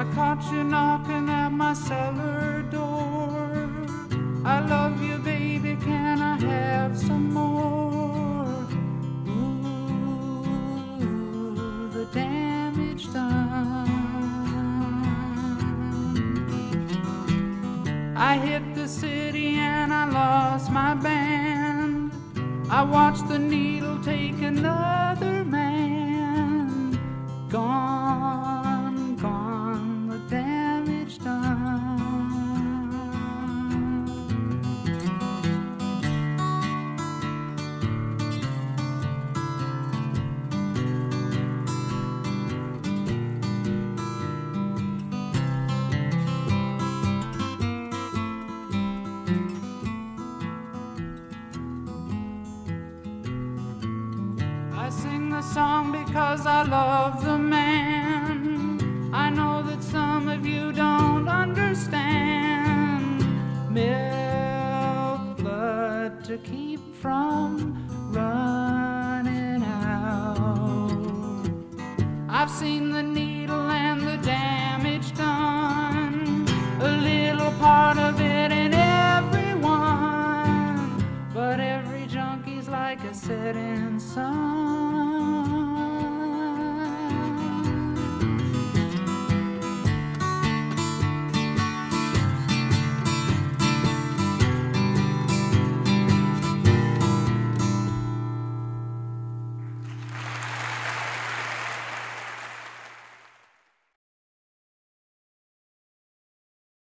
I caught you knocking at my cellar door. I love you, baby, can I have some more? Ooh, the damage done. I hit the city and I lost my band. I watched the needle take another man. Gone, gone, the damage done. I sing the song because I love the man. I know that some of you don't understand. Milk blood to keep from running out. I've seen the